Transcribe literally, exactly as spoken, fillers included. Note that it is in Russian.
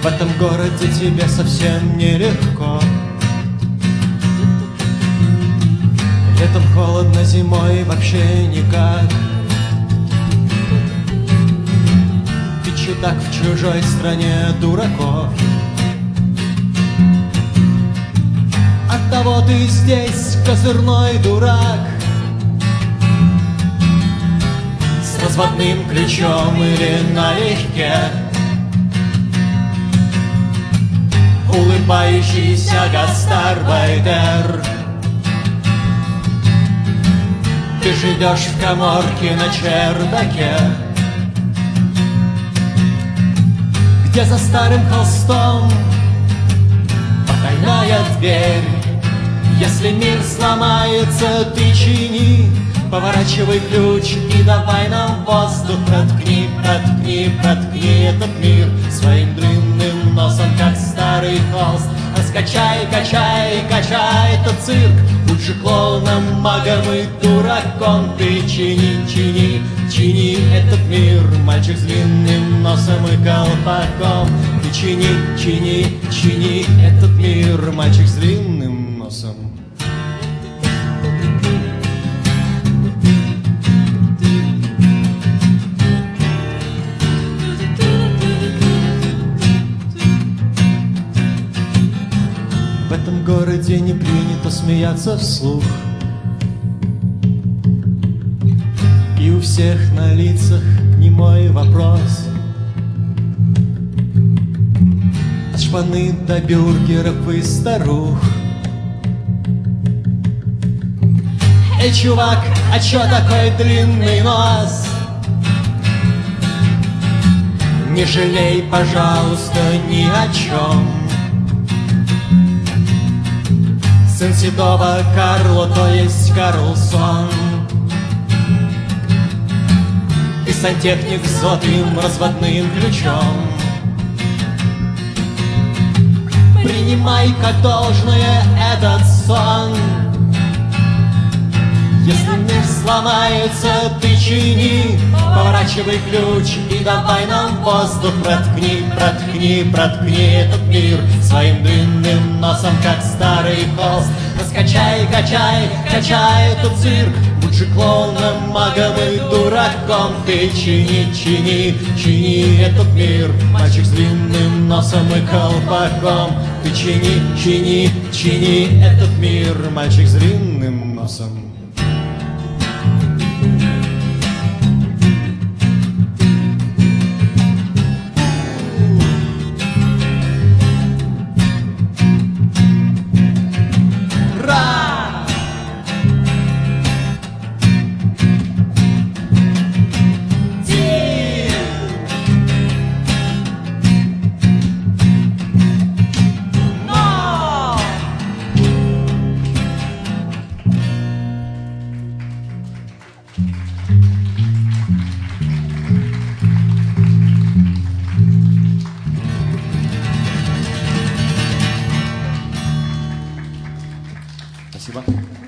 В этом городе тебе совсем нелегко. Летом холодно, зимой вообще никак. Ты чудак в чужой стране дураков. Оттого ты здесь козырной дурак, с разводным ключом или налегке, улыбающийся гастарбайтер. Ты живешь в каморке на чердаке, где за старым холстом потайная дверь. Если мир сломается, ты чини, поворачивай ключ и давай нам воздух. Проткни, проткни, проткни этот мир своим длинным носом, как старый холст. Раскачай, качай, качай этот цирк. Будь же клоуном, магом и дураком. Ты чини, чини, чини этот мир, мальчик с длинным носом и колпаком. Ты чини, чини, чини этот мир, мальчик с длинным носом. В этом городе не принято смеяться вслух, и у всех на лицах немой вопрос. От шпаны до бюргеров и старух. Эй, чувак, а чё такой длинный нос? Не жалей, пожалуйста, ни о чем. Сын седого Карло, то есть Карлсон, и сантехник с золотым разводным ключом. Принимай как должное этот сон. Если мир сломается, ты чини, поворачивай ключ и давай нам воздух. Проткни, проткни, проткни этот мир своим длинным носом, как старый холст. Раскачай, качай, качай этот цирк. Будь же клоуном, магом и дураком. Ты чини, чини, чини этот мир, мальчик с длинным носом и колпаком. Ты чини, чини, чини этот мир, мальчик с длинным носом. Спасибо.